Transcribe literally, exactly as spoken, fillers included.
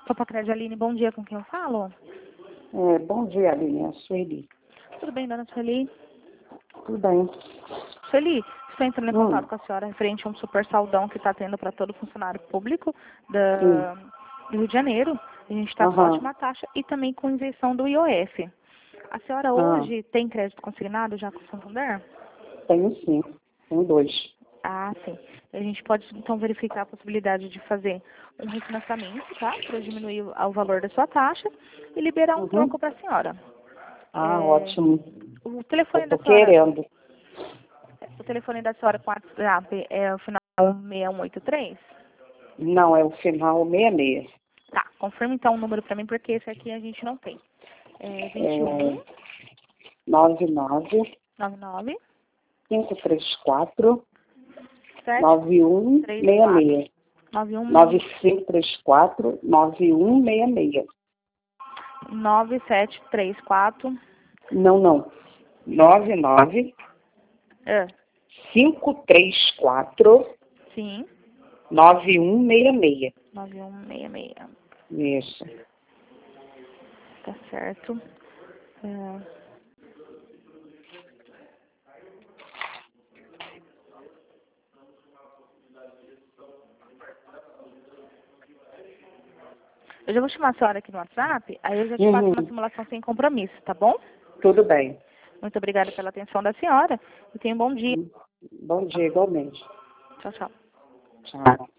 Opa, Crédito Aline, bom dia, com quem eu falo? É, bom dia, Aline, é a Sueli. Tudo bem, dona Sueli? Tudo bem. Sueli, estou entrando em Hum. contato com a senhora referente a um super saldão que está tendo para todo funcionário público Sim. da, do Rio de Janeiro. A gente está com Aham. ótima taxa e também com isenção do I O F. A senhora Ah, hoje tem crédito consignado já com o Santander? tenho sim. Tenho dois. Ah, sim. A gente pode então verificar a possibilidade de fazer um refinanciamento, tá? Para diminuir o o valor da sua taxa e liberar um troco Uhum. para a senhora. Ah, É, ótimo. o Eu telefone da tô senhora, querendo. o telefone da senhora com WhatsApp é o final seis um oito três? Não, é o final seis seis. Tá, confirma então o número para mim, porque esse aqui a gente não tem. É vinte e um, É nove nove noventa e nove, cinco três quatro sete nove um três seis quatro, seis. nove um nove cinco três quatro nove um seis seis. nove sete três quatro. Não, não. nove nove É, cinco três quatro sim, nove um seis seis. nove um seis seis. Isso. Tá certo. É, eu já vou chamar a senhora aqui no WhatsApp, aí eu já te faço uma Uhum. simulação sem compromisso, tá bom? Tudo bem. Muito obrigada pela atenção da senhora e tenha um bom dia. Bom dia, igualmente. Tchau, tchau. Tchau.